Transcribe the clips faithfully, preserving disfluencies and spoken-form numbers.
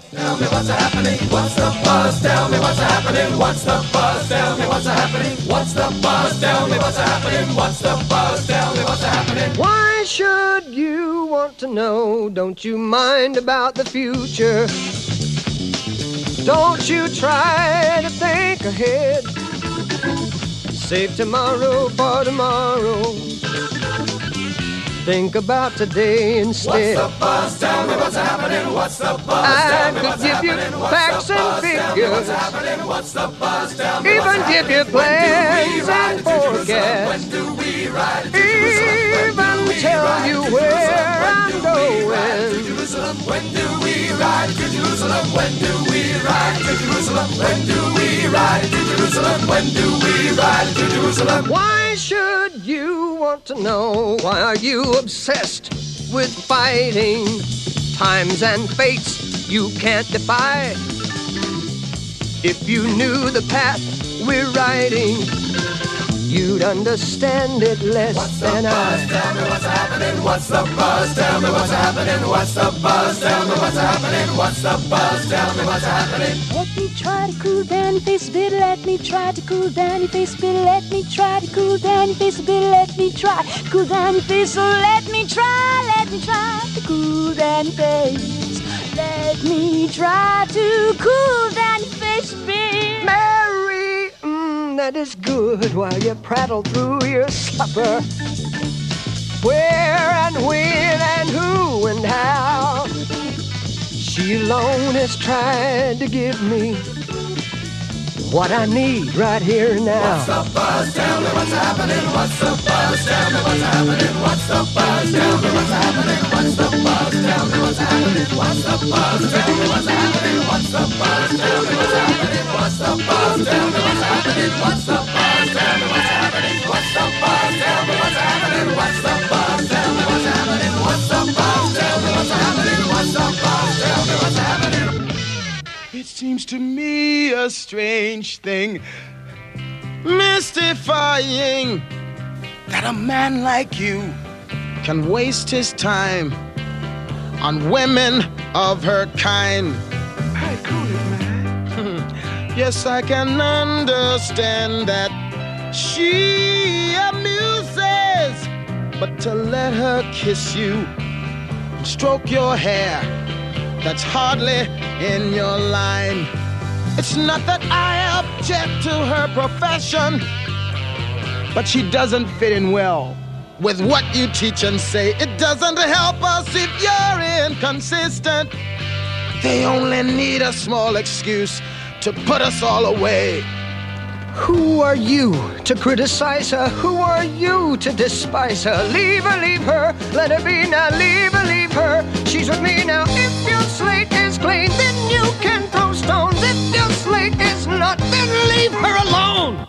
Tell me what's happening, what's the buzz? Tell me what's happening, what's the buzz? Tell me what's happening, what's the buzz? Tell me what's happening, what's the buzz? Tell me what's happening. Why should you want to know? Don't you mind about the future? Don't you try to think ahead. Save tomorrow for tomorrow. Think about today instead. What's the buzz? Tell me what's happening. What's the buzz? I Tell me could what's give you happening. facts and figures. What's happening? What's the buzz? Tell me Even what's give happening. you plans and forecasts. When do we ride to Jerusalem? Even tell you where I'm going. When do we ride to Jerusalem? When do we ride to Jerusalem? When do we ride to Jerusalem? When do we ride to Jerusalem? Why should you want to know? Why are you obsessed with fighting times and fates you can't defy? If you knew the path we're riding, you'd understand it less what's than the buzz? I. Tell me what's happening. What's the buzz? Tell me what's happening. What's the buzz? Tell me what's happening. What's the buzz? Tell me what's happening. Let me try to cool down your face a bit. Let me try to cool down your face a bit. Let me try to cool down your face a bit. Let me try to cool down your face. So let me try, let me try to cool down your face. Let me try to cool down your face a bit. Mary, mm, that is good while you prattle through your supper. Where and when and who and how. She alone has tried to give me what I need right here and now. What's the buzz? Tell me what's happening. What's the buzz? Tell me what's happening. What's the buzz? Tell me what's happening. What's the buzz? Tell me what's happening. What's the buzz? Tell me what's happening. What's the buzz? Tell me what's happening. What's the buzz? Tell me what's happening. What's the buzz? Tell me what's happening. What's the buzz? Tell me what's happening. What's the buzz? Tell me what's happening. What's the buzz? Tell me what's happening. What's the buzz? Tell me what's happening. It seems to me a strange thing, mystifying, that a man like you can waste his time on women of her kind. Hey, cool it, man. Yes, I can understand that she amuses, but to let her kiss you and stroke your hair, that's hardly in your line. It's not that I object to her profession, but she doesn't fit in well with what you teach and say. It doesn't help us if you're inconsistent. They only need a small excuse to put us all away. Who are you to criticize her? Who are you to despise her? Leave her, leave her, let her be now. Leave her, leave her, she's with me now. If your slate is clean, then you can throw stones. If your slate is not, then leave her alone.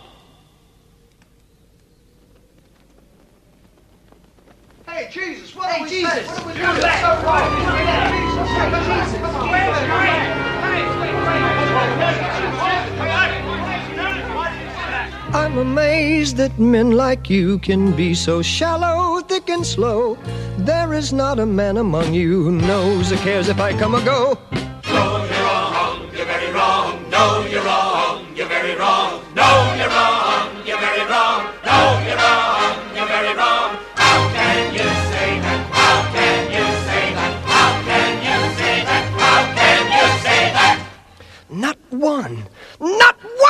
Hey, Jesus, what are we Jesus, what are we doing? That's so wrong. Jesus, Jesus, come on. I'm amazed that men like you can be so shallow, thick and slow. There is not a man among you who knows or cares if I come or go. No, you're wrong, you're very wrong. No, you're wrong, you're very wrong. No, you're wrong, you're very wrong. No, you're wrong, you're very wrong. How can you say that? How can you say that? How can you say that? How can you say that? Not one, not